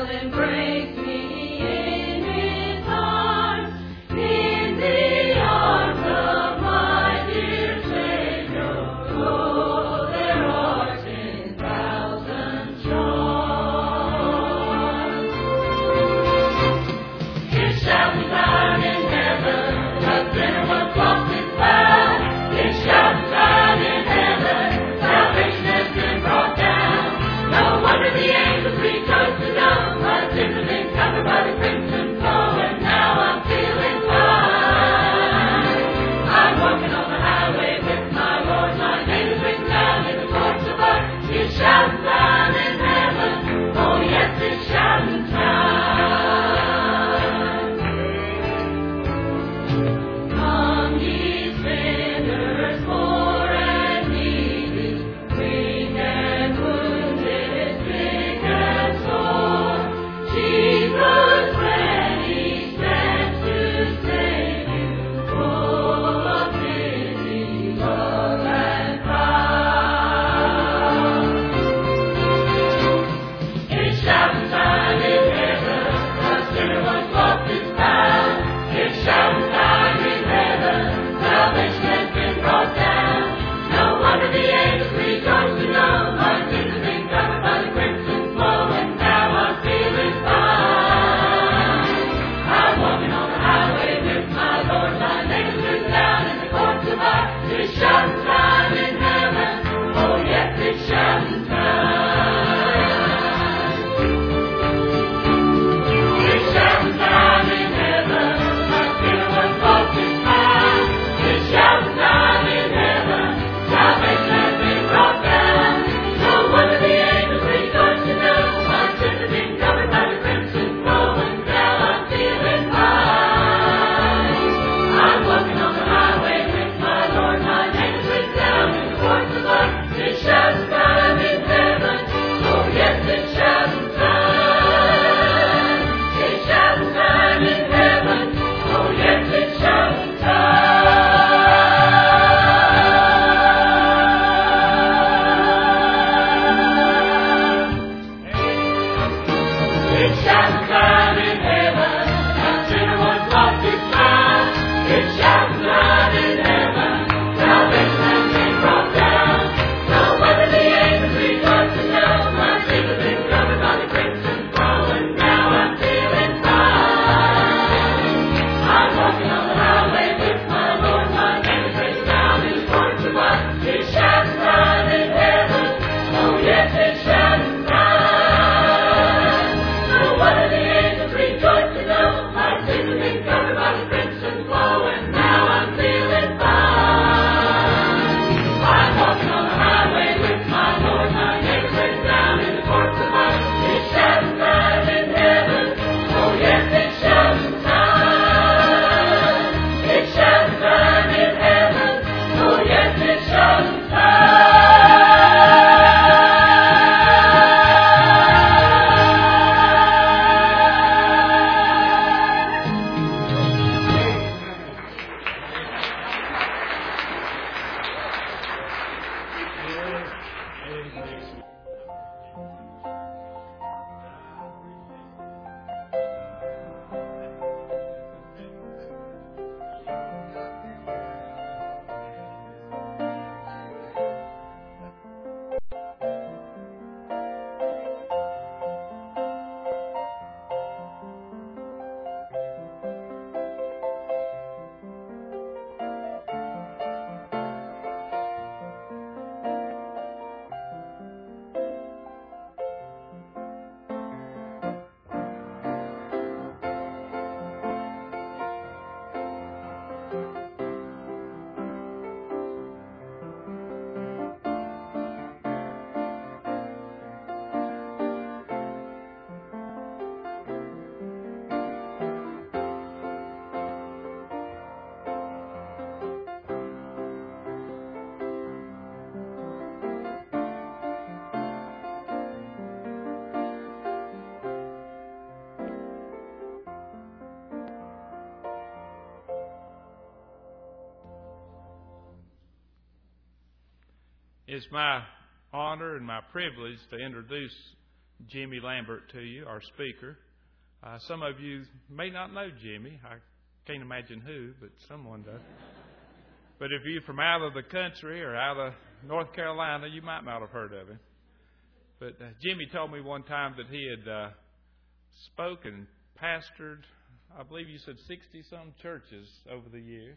It's my honor and my privilege to introduce Jimmy Lambert to you, our speaker. Some of you may not know Jimmy. I can't imagine who, but someone does. But if you're from out of the country or out of North Carolina, you might not have heard of him. But Jimmy told me one time that he had spoken, pastored, I believe you said 60-some churches over the years.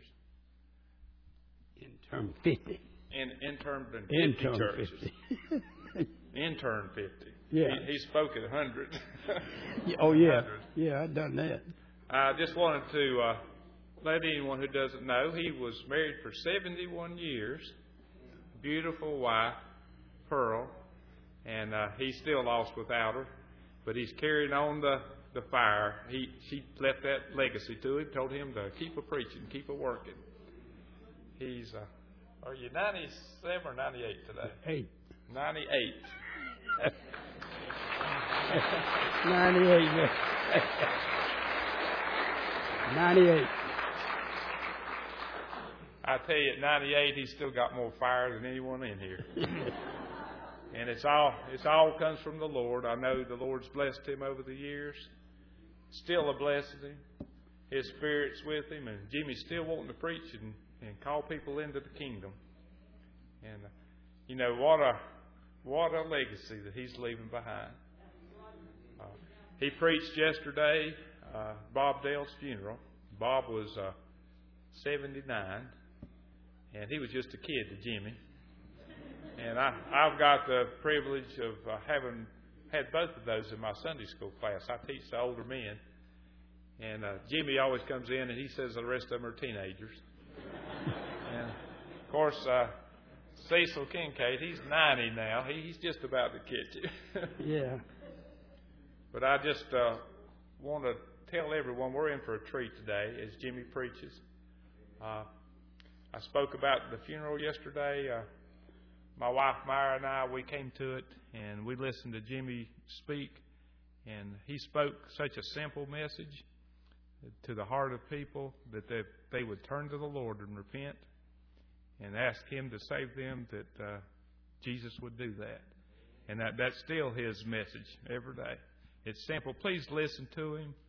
Intern 50. Intern 50 churches. 50. Intern 50. Yeah. He spoke at 100. Oh, yeah. 100. Yeah, I've done that. I just wanted to let anyone who doesn't know, he was married for 71 years. Beautiful wife, Pearl. And he's still lost without her. But he's carrying on the fire. She left that legacy to him, told him to keep a-preaching, keep a-working. He's, are you 97 or 98 today? 8. 98. 98. 98. I tell you, at 98, he's still got more fire than anyone in here. And it's all comes from the Lord. I know the Lord's blessed him over the years. Still a blessing him. His Spirit's with him, and Jimmy's still wanting to preach and call people into the kingdom. And you know what a legacy that he's leaving behind. He preached yesterday Bob Dale's funeral. Bob was 79, and he was just a kid to Jimmy. And I've got the privilege of having had both of those in my Sunday school class. I teach the older men. And Jimmy always comes in and he says the rest of them are teenagers. And, of course, Cecil Kincaid, he's 90 now. He's just about to catch you. Yeah. But I just want to tell everyone we're in for a treat today as Jimmy preaches. I spoke about the funeral yesterday. My wife, Myra, and I, we came to it, and we listened to Jimmy speak, and he spoke such a simple message to the heart of people that they would turn to the Lord and repent and ask Him to save them, that Jesus would do that. And that's still His message every day. It's simple. Please listen to Him.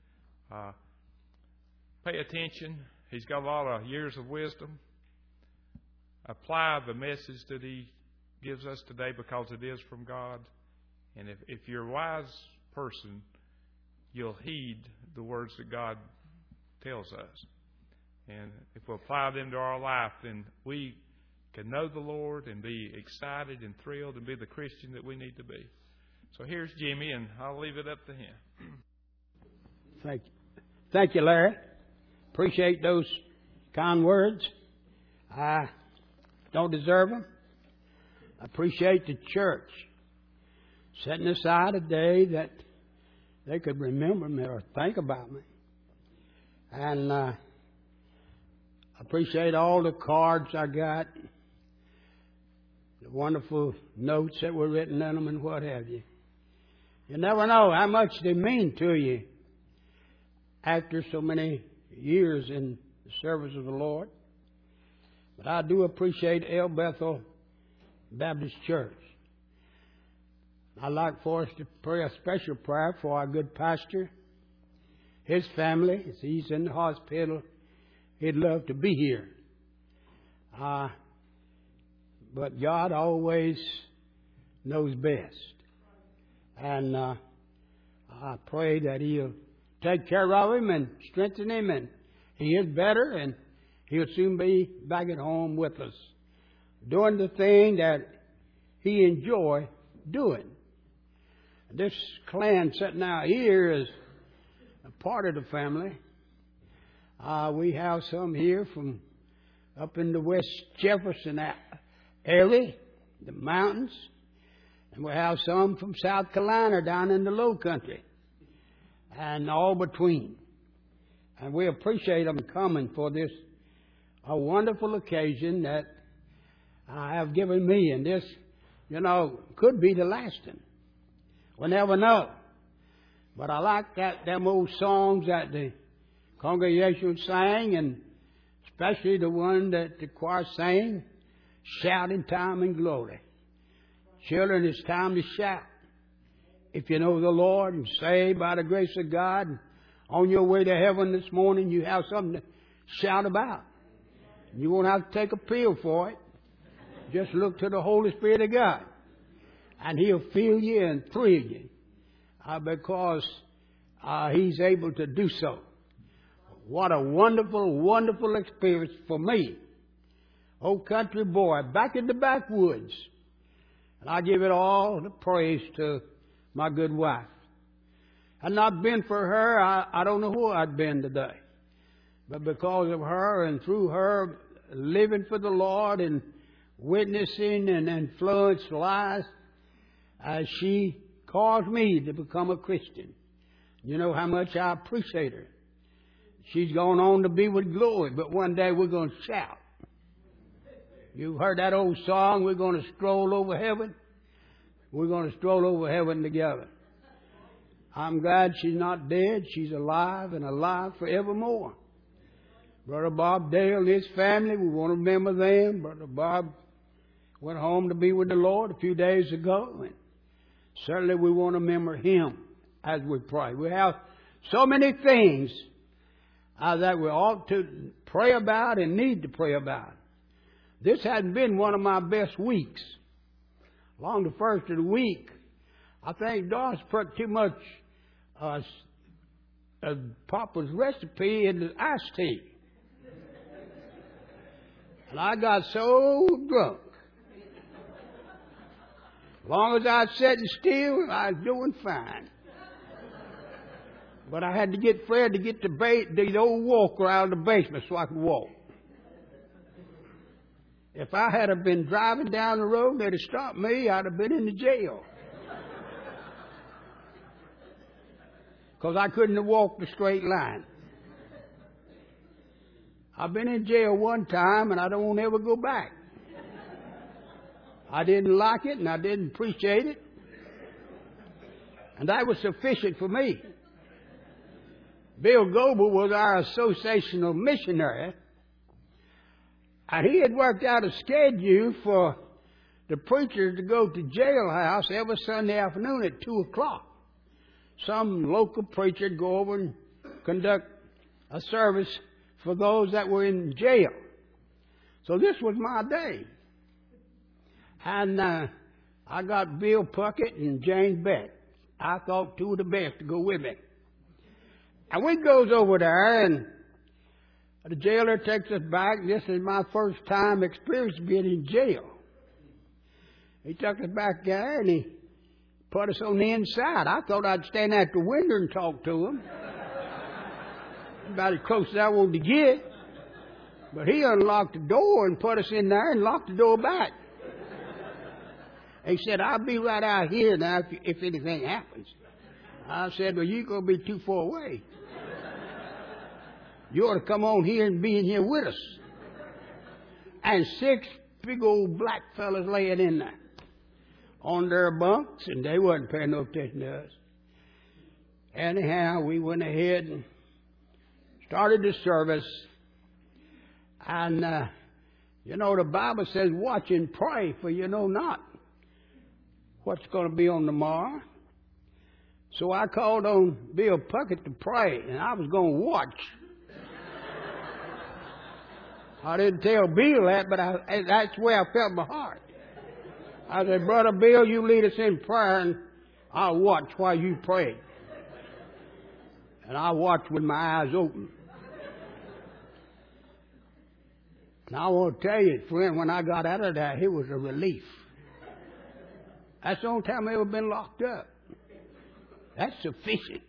Pay attention. He's got a lot of years of wisdom. Apply the message that He gives us today because it is from God. And if you're a wise person, you'll heed the words that God tells us. And if we apply them to our life, then we can know the Lord and be excited and thrilled and be the Christian that we need to be. So here's Jimmy, and I'll leave it up to him. Thank you. Thank you, Larry. Appreciate those kind words. I don't deserve them. I appreciate the church setting aside a day that they could remember me or think about me. And I appreciate all the cards I got, the wonderful notes that were written in them and what have you. You never know how much they mean to you after so many years in the service of the Lord. But I do appreciate El Bethel Baptist Church. I'd like for us to pray a special prayer for our good pastor, his family. As he's in the hospital, he'd love to be here. But God always knows best. And I pray that He'll take care of him and strengthen him, and he is better, and he'll soon be back at home with us, doing the thing that he enjoy doing. This clan sitting out here is a part of the family. We have some here from up in the West Jefferson area, the mountains, and we have some from South Carolina down in the low country, and all between. And we appreciate them coming for this a wonderful occasion that have given me, and this, could be the last one. We'll never know. But I like them old songs that the congregation sang, and especially the one that the choir sang, Shout in Time and Glory. Children, it's time to shout. if you know the Lord and saved by the grace of God, and on your way to heaven this morning, you have something to shout about. You won't have to take a pill for it. Just look to the Holy Spirit of God, and He'll fill you and thrill you because He's able to do so. What a wonderful, wonderful experience for me. Old country boy, back in the backwoods. And I give it all the praise to my good wife. Had not been for her, I don't know who I'd been today. But because of her and through her living for the Lord and witnessing and influenced lives, she caused me to become a Christian. You know how much I appreciate her. She's gone on to be with glory, but one day we're going to shout. You've heard that old song, we're going to stroll over heaven. We're going to stroll over heaven together. I'm glad she's not dead. She's alive and alive forevermore. Brother Bob Dale and his family, we want to remember them. Brother Bob went home to be with the Lord a few days ago. And certainly we want to remember him as we pray. We have so many things that we ought to pray about and need to pray about. This hasn't been one of my best weeks. Along the first of the week, I think Doris put too much Papa's recipe in the iced tea. And I got so drunk. As long as I was sitting still, I was doing fine. But I had to get Fred to get the old walker out of the basement so I could walk. If I had have been driving down the road, they'd have stopped me. I'd have been in the jail. Because I couldn't have walked the straight line. I've been in jail one time, and I don't want to ever go back. I didn't like it, and I didn't appreciate it. And that was sufficient for me. Bill Goebel was our associational missionary. And he had worked out a schedule for the preachers to go to jailhouse every Sunday afternoon at 2 o'clock. Some local preacher would go over and conduct a service for those that were in jail. So this was my day. And I got Bill Puckett and James Beck. I thought two of the best to go with me. And we goes over there, and the jailer takes us back. This is my first time experience being in jail. He took us back there, and he put us on the inside. I thought I'd stand at the window and talk to him. About as close as I wanted to get. But he unlocked the door and put us in there and locked the door back. He said, I'll be right out here now if anything happens. I said, well, you're going to be too far away. You ought to come on here and be in here with us. And 6 big old black fellas laying in there on their bunks, and they wasn't paying no attention to us. Anyhow, we went ahead and started the service. And, the Bible says, watch and pray, for you know not what's going to be on tomorrow. So I called on Bill Puckett to pray, and I was going to watch. I didn't tell Bill that, but that's the way I felt in my heart. I said, Brother Bill, you lead us in prayer, and I'll watch while you pray. And I watched with my eyes open. And I want to tell you, friend, when I got out of that, it was a relief. That's the only time I've ever been locked up. That's sufficient.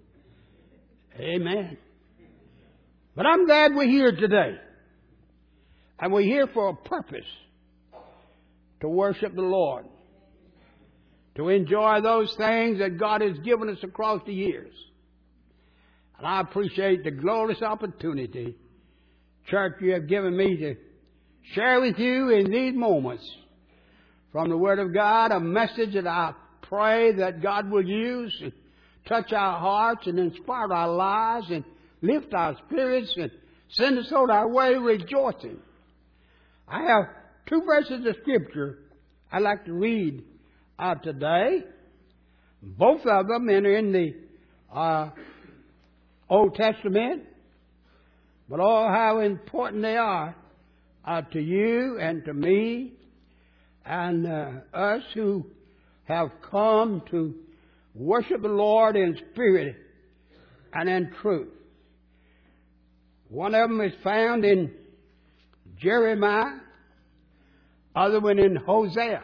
Amen. But I'm glad we're here today. And we're here for a purpose. To worship the Lord. To enjoy those things that God has given us across the years. And I appreciate the glorious opportunity, church, you have given me to share with you in these moments from the Word of God, a message that I pray that God will use and touch our hearts and inspire our lives and lift our spirits and send us on our way rejoicing. I have 2 verses of Scripture I'd like to read out today. Both of them are in the Old Testament. But oh, how important they are to you and to me and us who have come to worship the Lord in spirit and in truth. One of them is found in Jeremiah, other one in Hosea.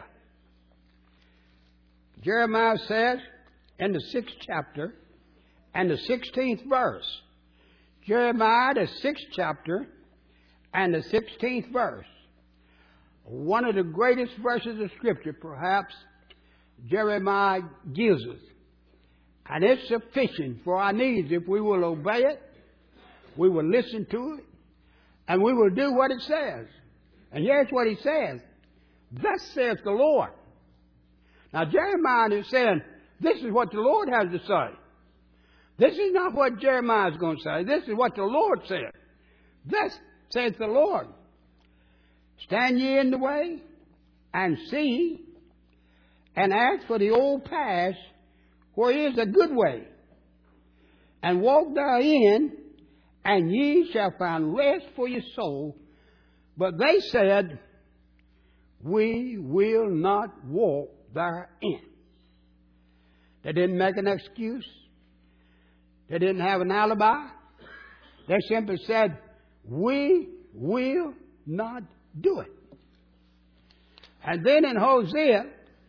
Jeremiah says in the 6th chapter and the 16th verse, Jeremiah, the 6th chapter and the 16th verse, one of the greatest verses of Scripture perhaps Jeremiah gives us. And it's sufficient for our needs if we will obey it, we will listen to it, and we will do what it says. And here's what he says. Thus saith the Lord. Now Jeremiah is saying, this is what the Lord has to say. This is not what Jeremiah is going to say. This is what the Lord said. Thus saith the Lord. Stand ye in the way, and see, and ask for the old path, where is a good way, and walk therein, and ye shall find rest for your soul. But they said, we will not walk therein. They didn't make an excuse. They didn't have an alibi. They simply said, we will not do it. And then in Hosea,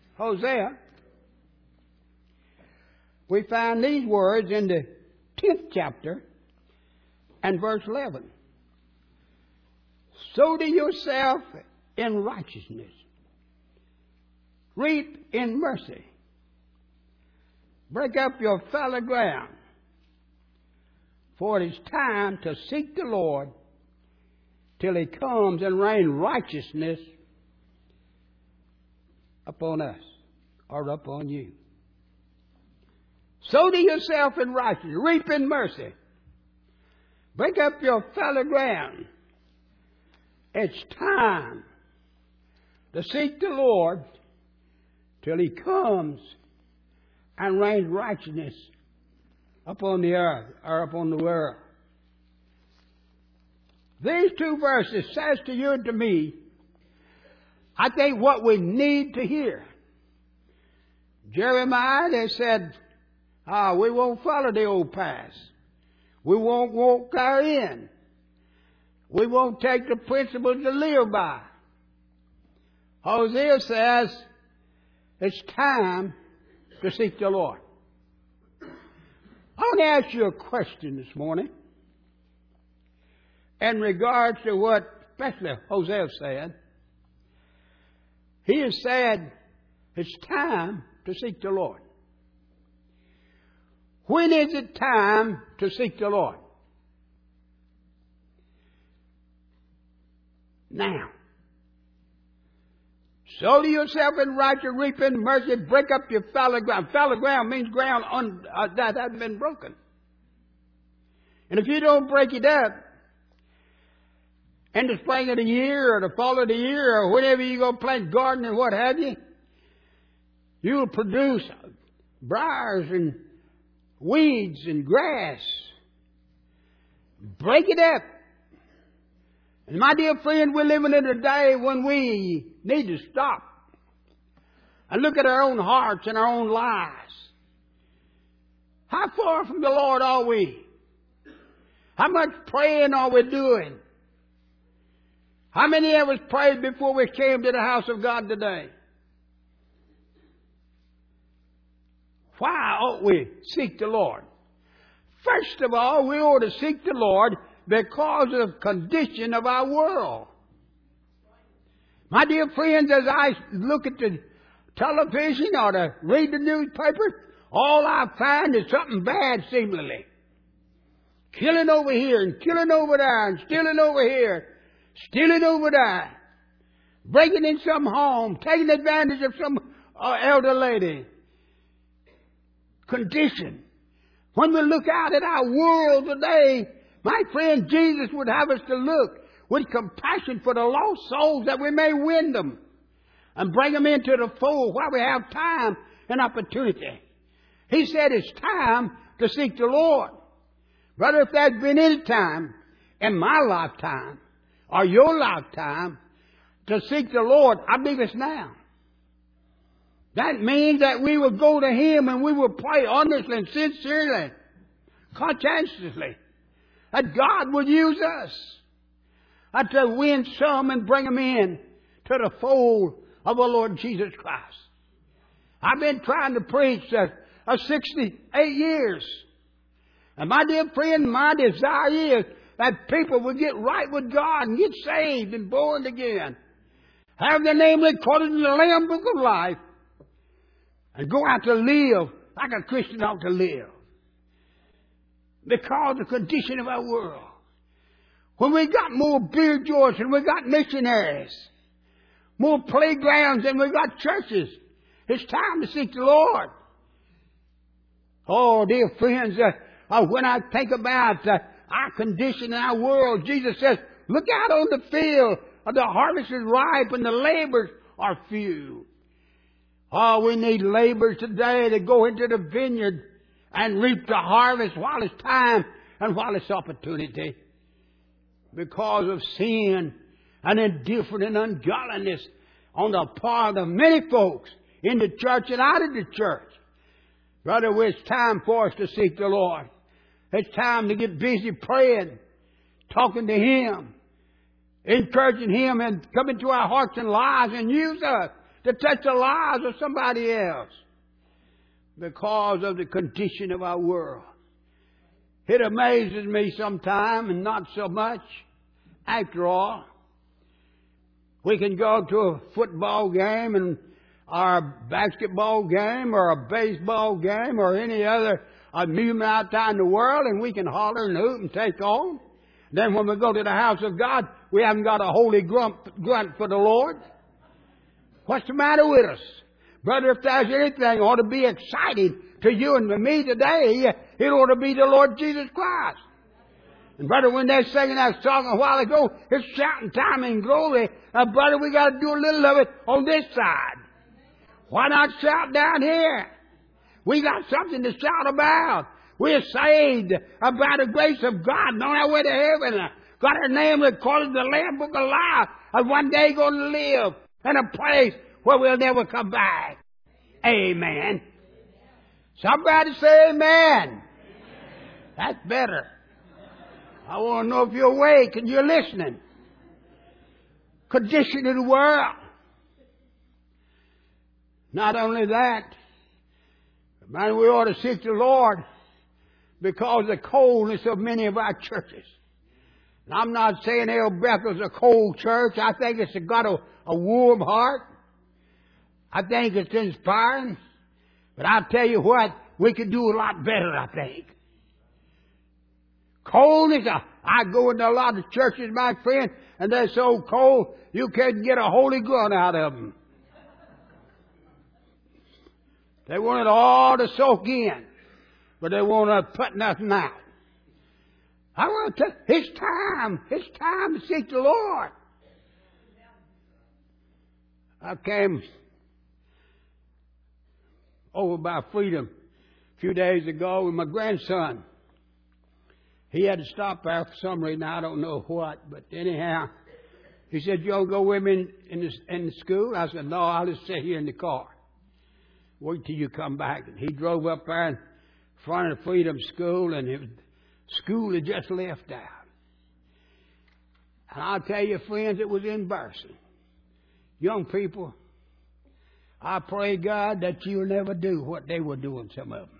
we find these words in the 10th chapter and verse 11. Sow to yourself in righteousness. Reap in mercy. Break up your fallow ground. For it is time to seek the Lord till He comes and rain righteousness upon us or upon you. Sow to yourself in righteousness. Reap in mercy. Break up your fallow ground. It's time to seek the Lord till He comes and rains righteousness upon the earth or upon the world. These two verses says to you and to me, I think what we need to hear. Jeremiah, they said, we won't follow the old paths. We won't walk therein. We won't take the principles to live by. Hosea says, it's time to seek the Lord. I want to ask you a question this morning in regards to what especially Hosea said. He has said it's time to seek the Lord. When is it time to seek the Lord? Now. Sow to yourself in righteousness, reap in mercy, break up your fallow ground. Fallow ground means ground that hasn't been broken. And if you don't break it up in the spring of the year or the fall of the year or whenever you go plant garden and what have you, you will produce briars and weeds and grass. Break it up. And my dear friend, we're living in a day when we need to stop and look at our own hearts and our own lives. How far from the Lord are we? How much praying are we doing? How many of us prayed before we came to the house of God today? Why ought we seek the Lord? First of all, we ought to seek the Lord because of the condition of our world. My dear friends, as I look at the television or to read the newspaper, all I find is something bad seemingly. Killing over here and killing over there and stealing over here, stealing over there. Breaking in some home, taking advantage of some elder lady. Condition. When we look out at our world today, my friend, Jesus would have us to look with compassion for the lost souls that we may win them and bring them into the fold while we have time and opportunity. He said it's time to seek the Lord. Brother, if there's been any time in my lifetime or your lifetime to seek the Lord, I believe it's now. That means that we will go to Him and we will pray honestly and sincerely, conscientiously, that God will use us to win some and bring them in to the fold of the Lord Jesus Christ. I've been trying to preach 68 years. And my dear friend, my desire is that people will get right with God and get saved and born again. Have their name recorded in the Lamb Book of Life. And go out to live like a Christian ought to live. Because of the condition of our world. When we got more beer joints and we got missionaries, more playgrounds and we got churches, it's time to seek the Lord. Oh, dear friends, when I think about our condition in our world, Jesus says, look out on the field, the harvest is ripe and the labors are few. Oh, we need laborers today to go into the vineyard and reap the harvest while it's time and while it's opportunity. Because of sin and indifference and ungodliness on the part of many folks in the church and out of the church. Brother, it's time for us to seek the Lord. It's time to get busy praying, talking to Him, encouraging Him and coming to our hearts and lives and use us to touch the lives of somebody else because of the condition of our world. It amazes me sometimes, and not so much. After all, we can go to a football game or a basketball game or a baseball game or any other amusement out there in the world, and we can holler and hoot and take on. Then when we go to the house of God, we haven't got a holy grunt for the Lord. What's the matter with us? Brother, if there's anything ought to be exciting to you and to me today, it ought to be the Lord Jesus Christ. And brother, when they're singing that song a while ago, it's shouting time and glory. Brother, we got to do a little of it on this side. Why not shout down here? We got something to shout about. We're saved by the grace of God and on our way to heaven. Got our name recorded in the Lamb Book of Life. And one day going to live in a place where we'll never come back. Amen. Somebody say amen. That's better. I want to know if you're awake and you're listening. Condition of the world. Not only that, man, we ought to seek the Lord because of the coldness of many of our churches. And I'm not saying El Bethel's a cold church. I think it's got a warm heart. I think it's inspiring. But I'll tell you what, we could do a lot better, I think. Coldness, I go into a lot of churches, my friend, and they're so cold, you can't get a holy grunt out of them. They want it all to soak in, but they won't put nothing out. I want to tell you, it's time to seek the Lord. I came over by Freedom a few days ago with my grandson. He had to stop there for some reason. I don't know what. But anyhow, he said, you want to go with me in the school? I said, no, I'll just sit here in the car. Wait till you come back. And he drove up there in front of Freedom School, and school had just left out. And I'll tell you, friends, it was embarrassing. Young people, I pray, God, that you'll never do what they were doing, some of them.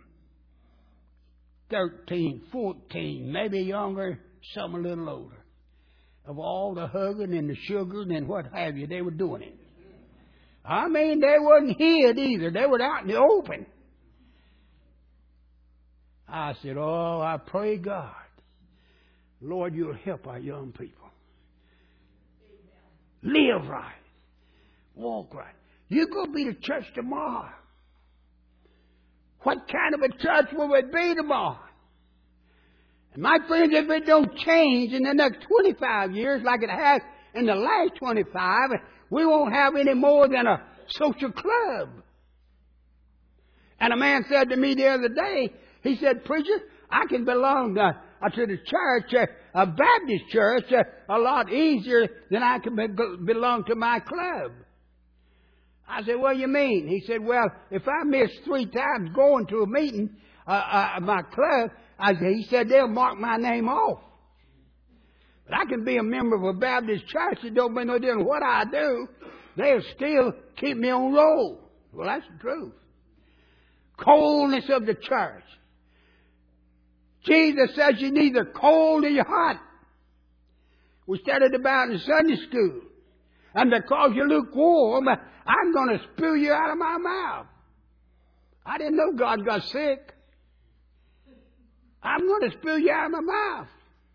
13, 14, maybe younger, some a little older. Of all the hugging and the sugaring and what have you, they were doing it. I mean, they wasn't hid either. They were out in the open. I said, oh, I pray, God, Lord, you'll help our young people. Live right. Walk right. You're going to be the church tomorrow. What kind of a church will it be tomorrow? And my friends, if it don't change in the next 25 years like it has in the last 25, we won't have any more than a social club. And a man said to me the other day, he said, "Preacher, I can belong to the church, a Baptist church, a lot easier than I can belong to my club." I said, "What do you mean?" He said, "Well, if I miss 3 times going to a meeting, my club," he said, "they'll mark my name off. But I can be a member of a Baptist church. It don't make no difference what I do. They'll still keep me on roll." Well, that's the truth. Coldness of the church. Jesus says you're neither cold or you're hot. We studied about in Sunday school. And because you're lukewarm, I'm going to spew you out of my mouth. I didn't know God got sick. I'm going to spew you out of my mouth.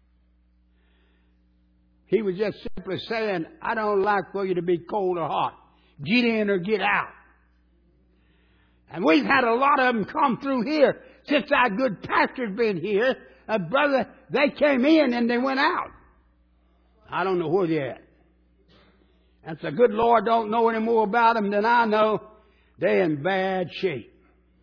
He was just simply saying, I don't like for you to be cold or hot. Get in or get out. And we've had a lot of them come through here since our good pastor's been here. Brother, they came in and they went out. I don't know where they're at. And the good Lord don't know any more about them than I know. They're in bad shape.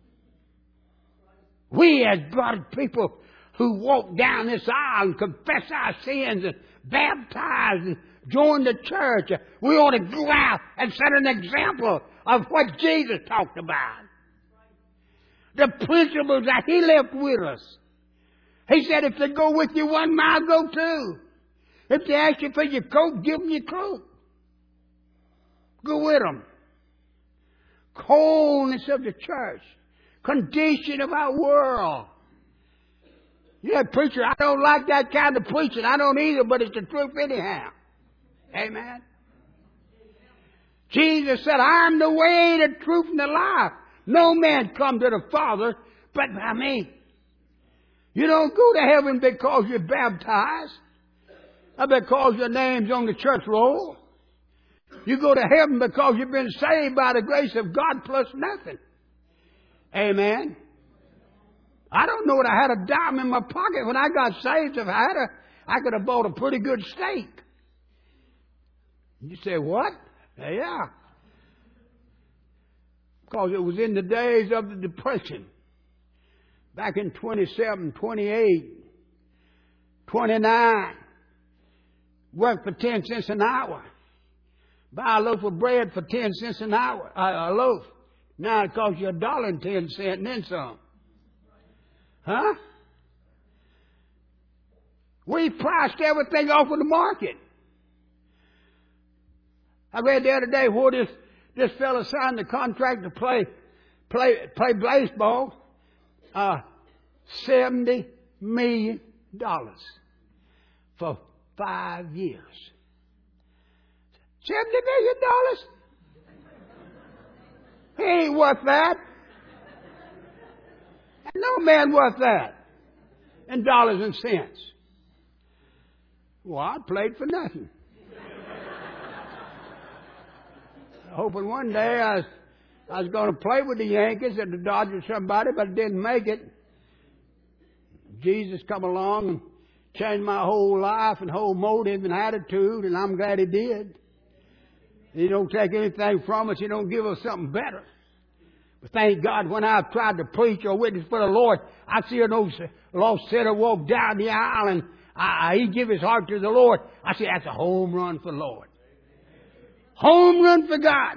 We as God people who walk down this aisle and confess our sins and baptize and join the church, we ought to go out and set an example of what Jesus talked about. The principles that He left with us. He said, if they go with you 1 mile, go 2. If they ask you for your coat, give them your coat. Go with them. Coldness of the church. Condition of our world. Yeah, preacher, I don't like that kind of preaching. I don't either, but it's the truth anyhow. Amen. Jesus said, I'm the way, the truth, and the life. No man come to the Father but by me. You don't go to heaven because you're baptized or because your name's on the church roll. You go to heaven because you've been saved by the grace of God plus nothing. Amen. I don't know that I had a dime in my pocket when I got saved. If I had I could have bought a pretty good steak. You say, what? Yeah. Because it was in the days of the Depression. Back in 27, 28, 29. Worked for 10 cents an hour. Buy a loaf of bread for 10 cents an hour. A loaf. Now it costs you $1.10 and then some. Huh? We priced everything off of the market. I read the other day where this fellow signed the contract to play baseball. $70 million for 5 years. $70 million? He ain't worth that. No man worth that. In dollars and cents. Well, I played for nothing. Hoping one day I was going to play with the Yankees or the Dodgers or somebody, but I didn't make it. Jesus come along and changed my whole life and whole motive and attitude, and I'm glad He did. He don't take anything from us. He don't give us something better. But thank God, when I've tried to preach or witness for the Lord, I see an old lost sinner walk down the aisle and he give his heart to the Lord. I say, that's a home run for the Lord. Home run for God.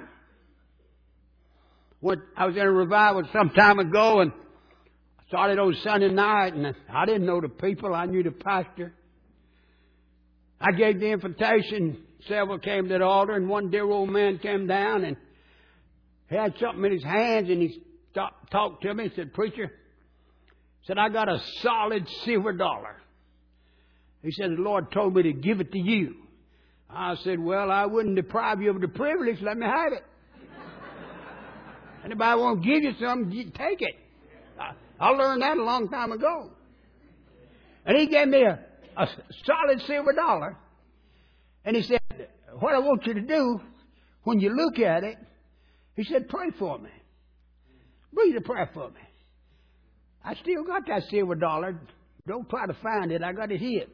I was in a revival some time ago and started on Sunday night, and I didn't know the people. I knew the pastor. I gave the invitation. Several came to the altar, and one dear old man came down and he had something in his hands, and he talked to me and said, preacher, said, I got a solid silver dollar. He said, the Lord told me to give it to you. I said, well, I wouldn't deprive you of the privilege. Let me have it. Anybody want to give you something, you take it. I learned that a long time ago. And he gave me a solid silver dollar. And he said, what I want you to do, when you look at it, he said, pray for me. Breathe a prayer for me. I still got that silver dollar. Don't try to find it. I got it here.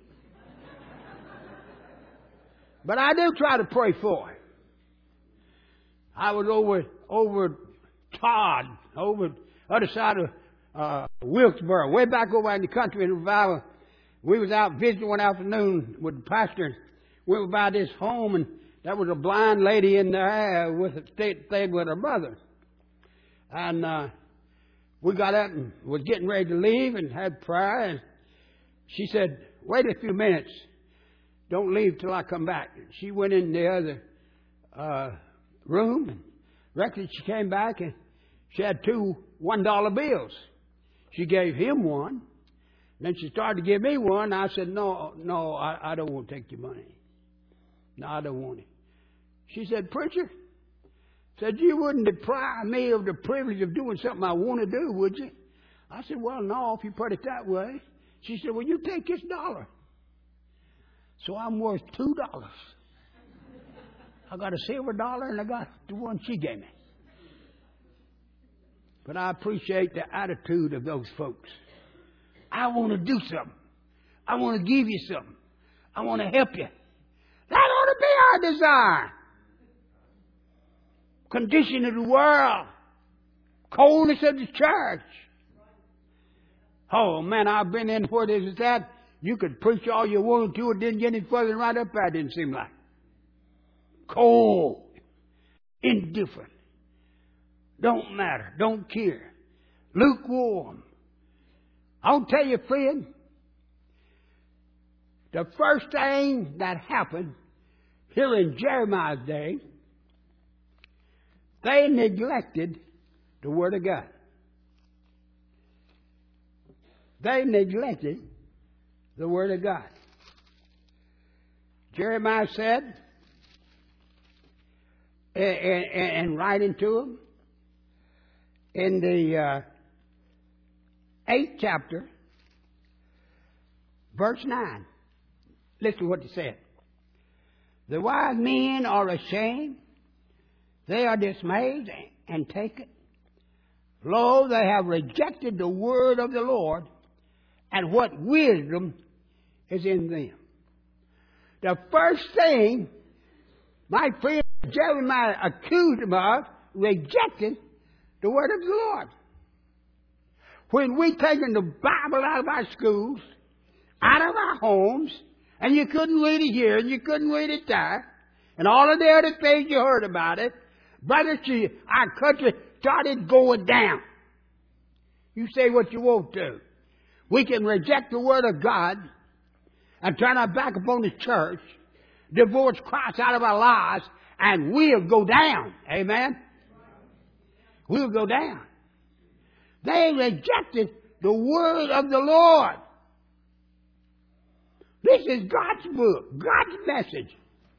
But I do try to pray for it. I was over other side of Wilkesboro, way back over in the country in revival. We was out visiting one afternoon with the pastor. And we were by this home, and there was a blind lady in there stayed with her mother. And we got up and was getting ready to leave and had prayer. And she said, "Wait a few minutes. Don't leave till I come back." She went in the other room, and directly she came back, and she had 2 $1 bills. She gave him one. Then she started to give me one. I said, No, I don't want to take your money. No, I don't want it. She said, "Preacher," said, "you wouldn't deprive me of the privilege of doing something I want to do, would you?" I said, "Well, no, if you put it that way." She said, "Well, you take this $1. So I'm worth $2. I got a silver $1 and I got the one she gave me. But I appreciate the attitude of those folks. I want to do something. I want to give you something. I want to help you. That ought to be our desire. Condition of the world. Coldness of the church. Oh, man, I've been in where this is that. You could preach all you wanted to. It didn't get any further than right up there, it didn't seem like. Cold. Indifferent. Don't matter. Don't care. Lukewarm. I'll tell you, friend, the first thing that happened here in Jeremiah's day, they neglected the Word of God. They neglected the Word of God. Jeremiah said, and writing to them, in the 8th chapter, verse 9. Listen to what he said. "The wise men are ashamed. They are dismayed and taken. Lo, they have rejected the word of the Lord, and what wisdom is in them." The first thing my friend Jeremiah accused him of, rejecting the word of the Lord. When we taken the Bible out of our schools, out of our homes, and you couldn't read it here, and you couldn't read it there, and all of the other things you heard about it, brothers, our country started going down. You say what you want to. We can reject the Word of God and turn our back upon the church, divorce Christ out of our lives, and we'll go down. Amen? We'll go down. They rejected the word of the Lord. This is God's book, God's message.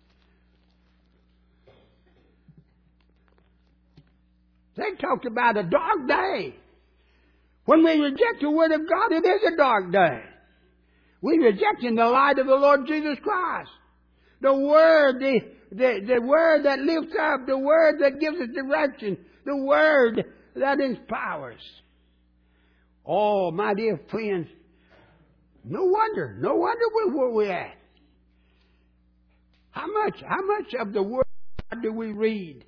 They talked about a dark day. When we reject the word of God, it is a dark day. We're rejecting the light of the Lord Jesus Christ. The word, the word that lifts up, the word that gives us direction, the word that empowers. Oh, my dear friends, no wonder we're where we're at. How much of the Word do we read?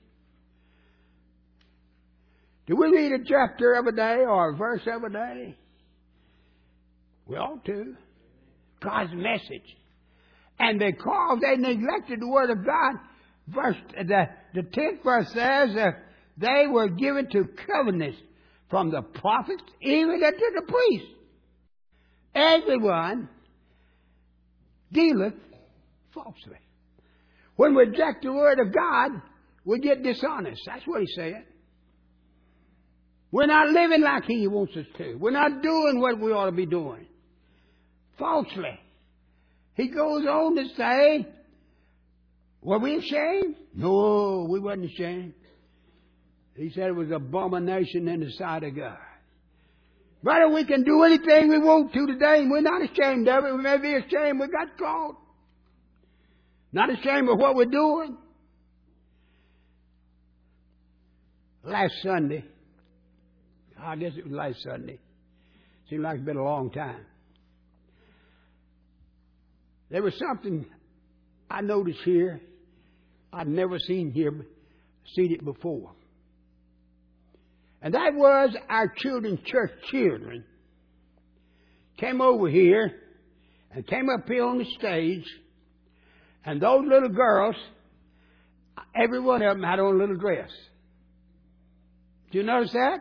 Do we read a chapter every day or a verse every day? We ought to. God's message. And because they neglected the Word of God, the 10th verse says they were given to covetousness from the prophets, even unto the priests. Everyone dealeth falsely. When we reject the Word of God, we get dishonest. That's what he's saying. We're not living like He wants us to. We're not doing what we ought to be doing. Falsely. He goes on to say, were we ashamed? No, we wasn't ashamed. He said it was an abomination in the sight of God. Brother, we can do anything we want to today, and we're not ashamed of it. We may be ashamed we got caught. Not ashamed of what we're doing. Last Sunday, I guess it was last Sunday. Seemed like it's been a long time. There was something I noticed here I'd never seen it before. And that was our children, church children, came over here and came up here on the stage. And those little girls, every one of them had on a little dress. Did you notice that?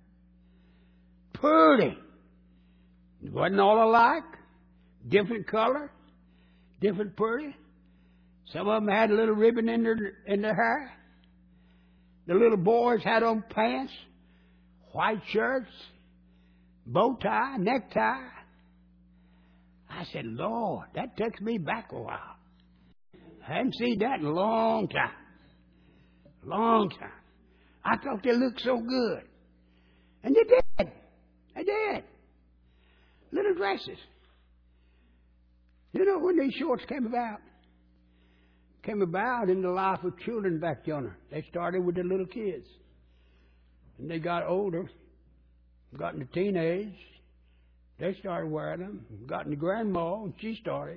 Pretty. It wasn't all alike. Different color. Different pretty. Some of them had a little ribbon in their hair. The little boys had on pants, white shirts, bow tie, necktie. I said, Lord, that takes me back a while. I hadn't seen that in a long time. Long time. I thought they looked so good. And they did. They did. Little dresses. You know when these shorts came about? Came about in the life of children back yonder. They started with the little kids. And they got older, got into teenage. They started wearing them. Got into grandma, and she started.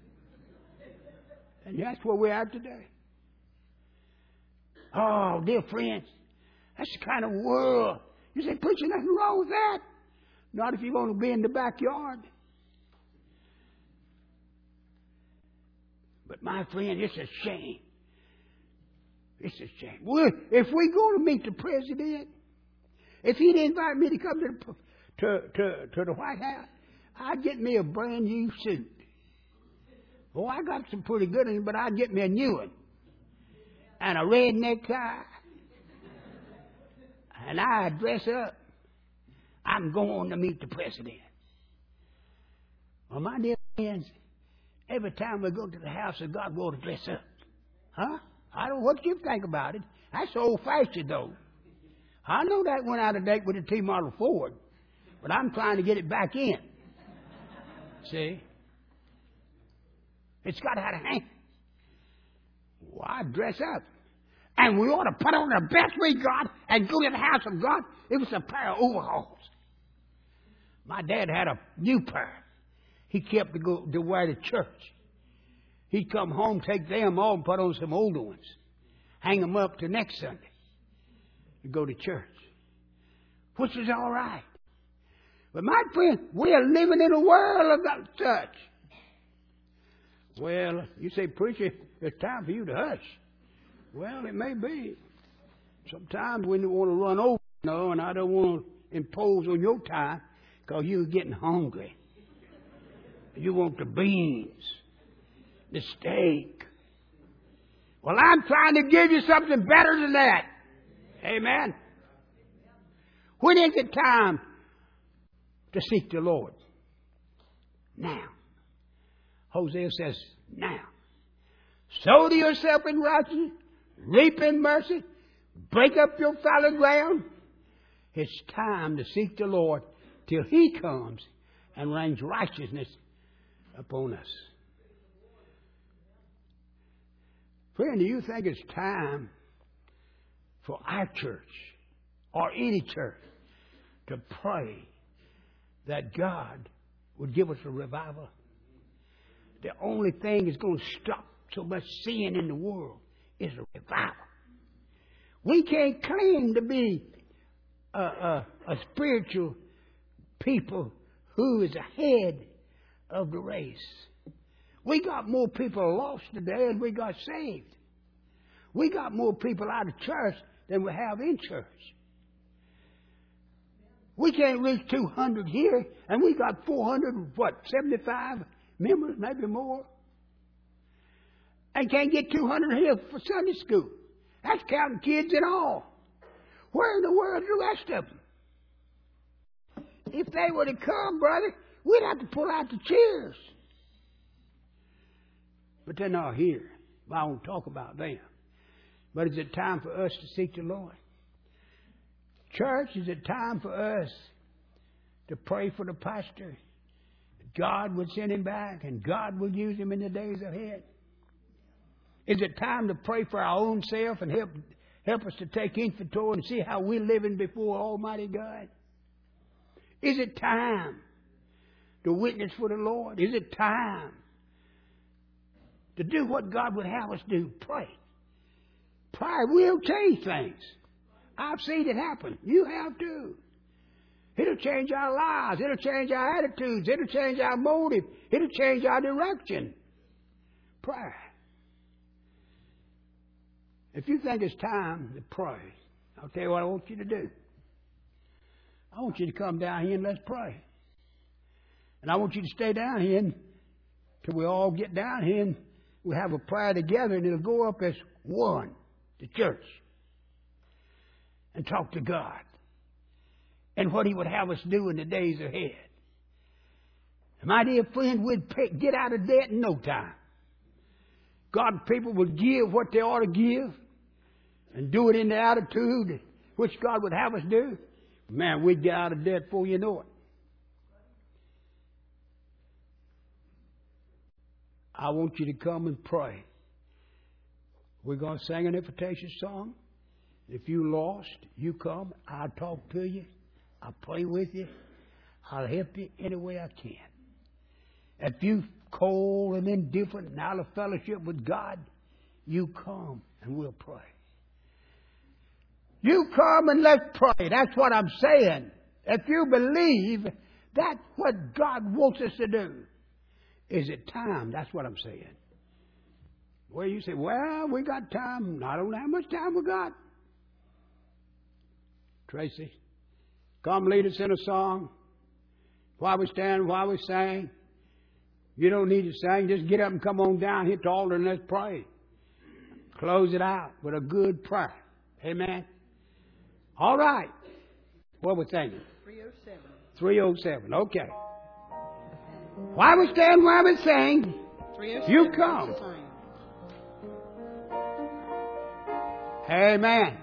And that's where we're at today. Oh, dear friends, that's the kind of world. You say, preacher, nothing wrong with that. Not if you want to be in the backyard. But my friend, it's a shame. It's a shame. If we're going to meet the president, if he'd invite me to come to the White House, I'd get me a brand new suit. Oh, I got some pretty good ones, but I'd get me a new one. And a red necktie. And I'd dress up. I'm going to meet the president. Well, my dear friends, every time we go to the house of God, we ought to dress up. Huh? I don't know what you think about it. That's old-fashioned, though. I know that went out of date with the T-Model Ford, but I'm trying to get it back in. See? It's got to have a hand. Well, I dress up. And we ought to put on the best we got and go to the house of God. It was a pair of overalls. My dad had a new pair. He kept to wear to church. He'd come home, take them all, and put on some older ones. Hang them up to next Sunday. To go to church. Which is all right. But my friend, we are living in a world of that such. Well, you say, preacher, it's time for you to hush. Well, it may be. Sometimes when you want to run over, and I don't want to impose on your time because you're getting hungry. You want the beans, the steak. Well, I'm trying to give you something better than that. Amen. When is it time to seek the Lord? Now. Hosea says, now. Sow to yourself in righteousness, reap in mercy, break up your fallow ground. It's time to seek the Lord till He comes and rains righteousness upon us. Friend, do you think it's time for our church or any church to pray that God would give us a revival? The only thing that's going to stop so much sin in the world is a revival. We can't claim to be a spiritual people who is ahead of the race. We got more people lost today than we got saved. We got more people out of church than we have in church. We can't reach 200 here, and we got 75 members, maybe more. And can't get 200 here for Sunday school. That's counting kids and all. Where in the world are the rest of them? If they were to come, brother, we'd have to pull out the chairs. But they're not here. I won't talk about them. But is it time for us to seek the Lord? Church, is it time for us to pray for the pastor? God would send him back and God will use him in the days ahead. Is it time to pray for our own self and help us to take inventory and see how we're living before Almighty God? Is it time to witness for the Lord? Is it time to do what God would have us do? Pray. Prayer will change things. I've seen it happen. You have too. It'll change our lives. It'll change our attitudes. It'll change our motive. It'll change our direction. Prayer. If you think it's time to pray, I'll tell you what I want you to do. I want you to come down here and let's pray. And I want you to stay down here until we all get down here and we have a prayer together, and it'll go up as one, the church, and talk to God and what He would have us do in the days ahead. And my dear friend, we'd get out of debt in no time. God's people would give what they ought to give and do it in the attitude which God would have us do. Man, we'd get out of debt before you know it. I want you to come and pray. We're going to sing an invitation song. If you lost, you come. I'll talk to you. I'll pray with you. I'll help you any way I can. If you cold and indifferent and out of fellowship with God, you come and we'll pray. You come and let's pray. That's what I'm saying. If you believe that's what God wants us to do. Is it time? That's what I'm saying. Well, you say, well, we got time. I don't know how much time we got. Tracy, come lead us in a song. While we stand, while we sing. You don't need to sing. Just get up and come on down, hit the altar, and let's pray. Close it out with a good prayer. Amen. All right. What we thinking? 307. 307. Okay. While we stand, while we sing, you come. Amen.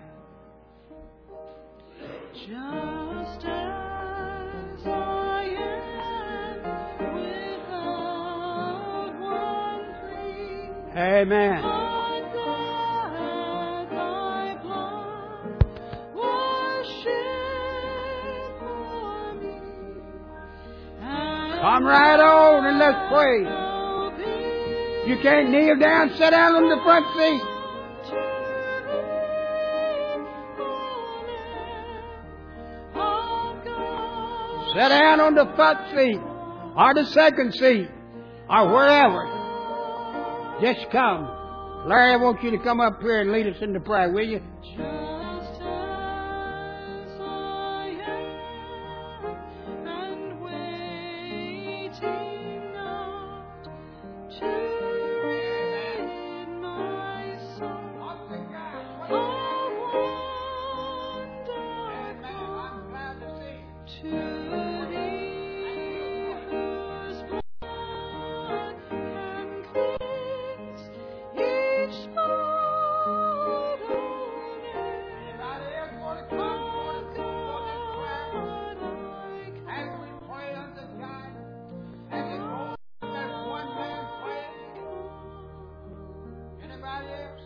Just as I am, without one plea. Amen. I'm glad thy blood was shed for me. Come right on and let's pray. You can't kneel down, sit down on the front seat. Sit down on the front seat or the second seat or wherever. Just come. Larry, I want you to come up here and lead us in the prayer, will you? Just as I am, and waiting not to rid my soul of wonder to Thee, whose blood can cleanse each spot on earth. As we pray unto God, as it holds that one man praying. Anybody else?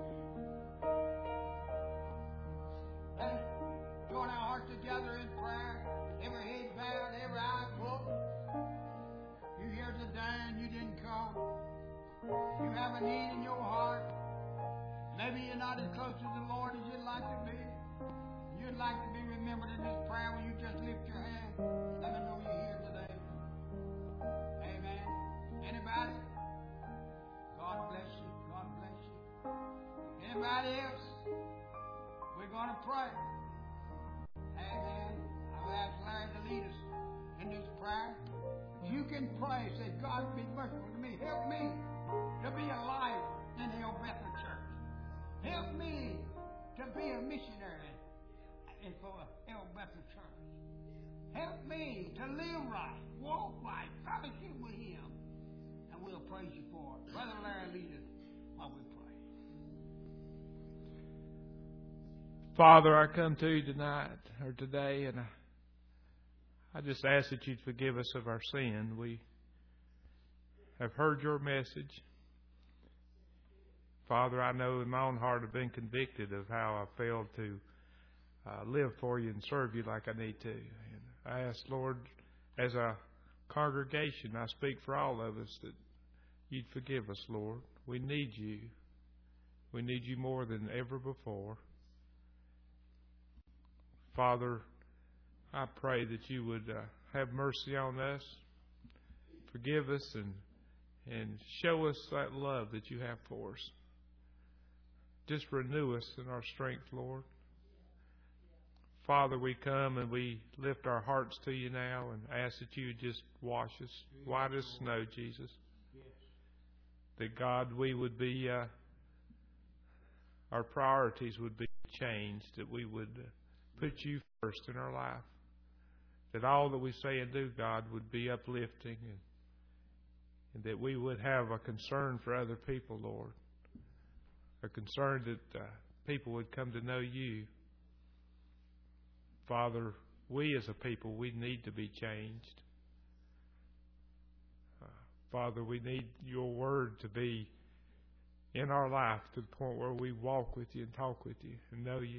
Let's join our hearts together in prayer. Every head bowed, every eye closed. You here today and you didn't come. You have a need in your heart. Maybe you're not as close to the Lord as you'd like to be. You'd like to be remembered in this prayer when you just lift your hand. Let me know you're here today. Amen. Anybody? God bless you. God bless you. Anybody else? We're going to pray. Amen. I'll ask Larry to lead us in this prayer. You can pray. Say, God, be merciful to me. Help me to be a light in the El Bethel Church. Help me to be a missionary for El Bethel Church. Help me to live right, walk right, fellowship with Him. And we'll praise you for it. Brother Larry, lead us while we pray. Father, I come to you tonight or today, and I just ask that you'd forgive us of our sin. We have heard your message. Father, I know in my own heart I've been convicted of how I failed to live for you and serve you like I need to. And I ask, Lord, as a congregation, I speak for all of us that you'd forgive us, Lord. We need you. We need you more than ever before. Father, I pray that you would have mercy on us, forgive us, and show us that love that you have for us. Just renew us in our strength, Lord. Father, we come and we lift our hearts to you now and ask that you just wash us white as snow, Jesus. That, God, we would be, our priorities would be changed, that we would put you first in our life. That all that we say and do, God, would be uplifting, and that we would have a concern for other people, Lord. A concern that people would come to know you. Father, we as a people, we need to be changed. Father, we need your word to be in our life to the point where we walk with you and talk with you and know you.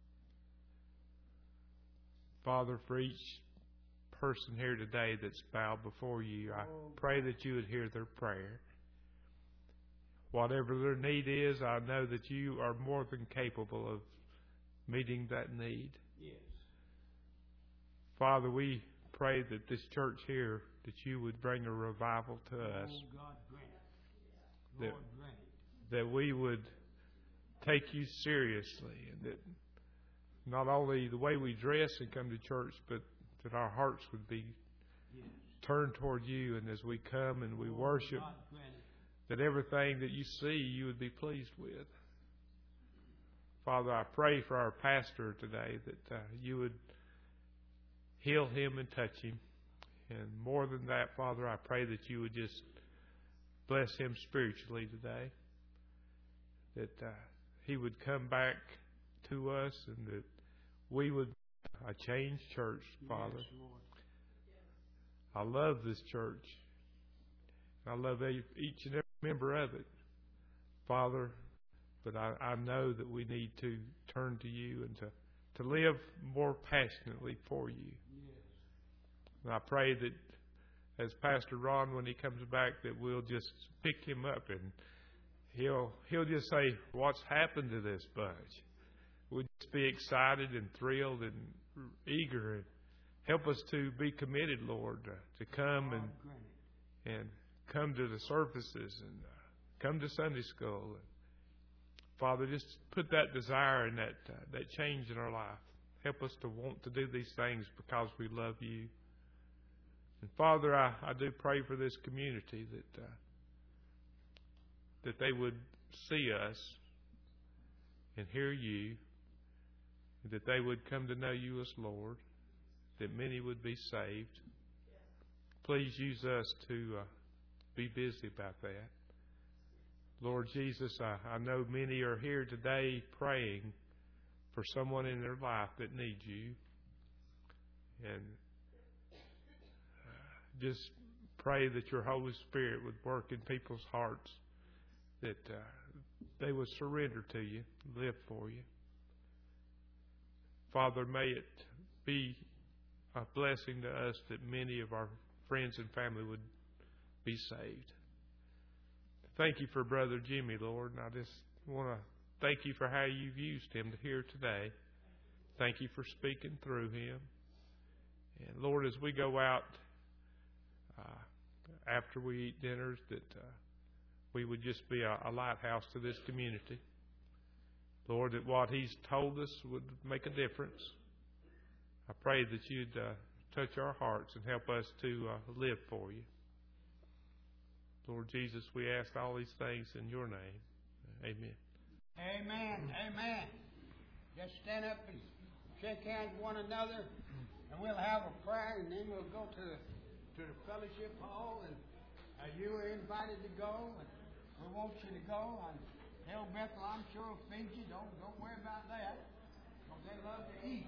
Father, for each person here today that's bowed before you, I pray that you would hear their prayer. Whatever their need is, I know that you are more than capable of meeting that need. Yes. Father, we pray that this church here, that you would bring a revival to us. Oh, God grant it. That, Lord grant it. that we would take you seriously, and that not only the way we dress and come to church, but that our hearts would be Yes. turned toward you, and as we come and we worship, God grant it. that everything that you see, you would be pleased with. Father, I pray for our pastor today that you would heal him and touch him. And more than that, Father, I pray that you would just bless him spiritually today. That he would come back to us, and that we would be a changed church, Father. Yes, Lord. I love this church. I love each and every member of it, Father. But I know that we need to turn to you and to live more passionately for you. Yes. And I pray that as Pastor Ron, when he comes back, that we'll just pick him up and he'll just say, "What's happened to this bunch?" We'll just be excited and thrilled and eager, and help us to be committed, Lord, to come God grant it. and come to the services and come to Sunday school. And Father, just put that desire and that change in our life. Help us to want to do these things because we love you. And Father, I do pray for this community that they would see us and hear you, and that they would come to know you as Lord, that many would be saved. Please use us to be busy about that. Lord Jesus, I know many are here today praying for someone in their life that needs you. And just pray that your Holy Spirit would work in people's hearts, that they would surrender to you, live for you. Father, may it be a blessing to us that many of our friends and family would be saved. Thank you for Brother Jimmy, Lord, and I just want to thank you for how you've used him to hear today. Thank you for speaking through him. And Lord, as we go out after we eat dinners, that we would just be a lighthouse to this community. Lord, that what he's told us would make a difference. I pray that you'd touch our hearts and help us to live for you. Lord Jesus, we ask all these things in your name. Amen. Amen. Amen. Just stand up and shake hands with one another, and we'll have a prayer, and then we'll go to the fellowship hall, and you are invited to go, and we want you to go. And Hell Bethel, I'm sure will feed you. Don't worry about that, because they love to eat.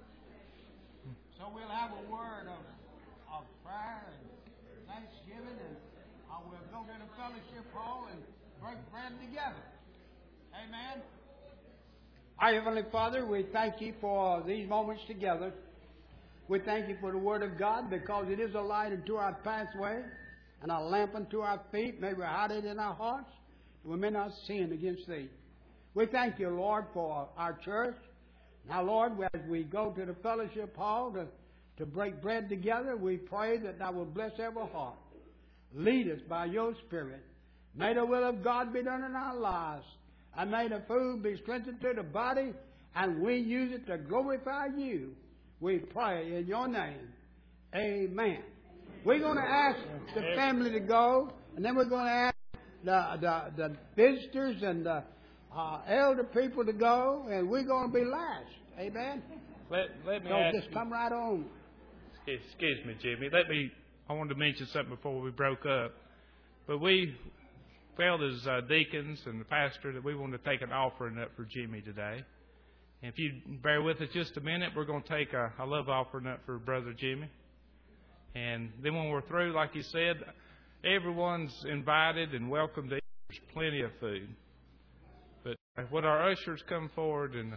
So we'll have a word of prayer and thanksgiving, and we'll go to the fellowship hall and break bread together. Amen. Our Heavenly Father, we thank you for these moments together. We thank you for the Word of God, because it is a light unto our pathway and a lamp unto our feet. May we hide it in our hearts, and we may not sin against thee. We thank you, Lord, for our church. Now, Lord, as we go to the fellowship hall to break bread together, we pray that Thou will bless every heart. Lead us by Your Spirit. May the will of God be done in our lives. And may the food be strengthened to the body, and we use it to glorify You. We pray in Your name. Amen. We're going to ask the family to go, and then we're going to ask the visitors and the elder people to go, and we're going to be last. Amen. Let me So ask just you, come right on. excuse me, Jimmy. I wanted to mention something before we broke up. But we felt as deacons and the pastor that we wanted to take an offering up for Jimmy today. And if you bear with us just a minute, we're going to take a love offering up for Brother Jimmy. And then when we're through, like you said, everyone's invited and welcome to eat. There's plenty of food. But would our ushers come forward and...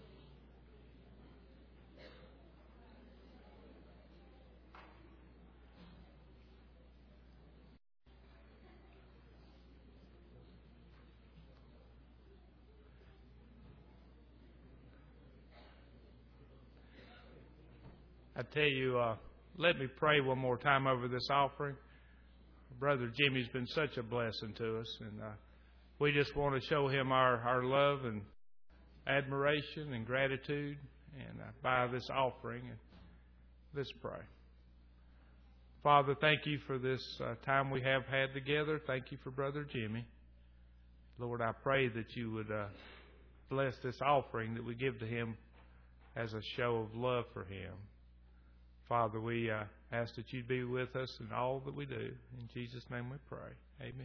I tell you, let me pray one more time over this offering. Brother Jimmy's been such a blessing to us, and we just want to show him our love and admiration and gratitude and by this offering. And let's pray. Father, thank You for this time we have had together. Thank You for Brother Jimmy. Lord, I pray that You would bless this offering that we give to him as a show of love for him. Father, we ask that You'd be with us in all that we do. In Jesus' name we pray. Amen.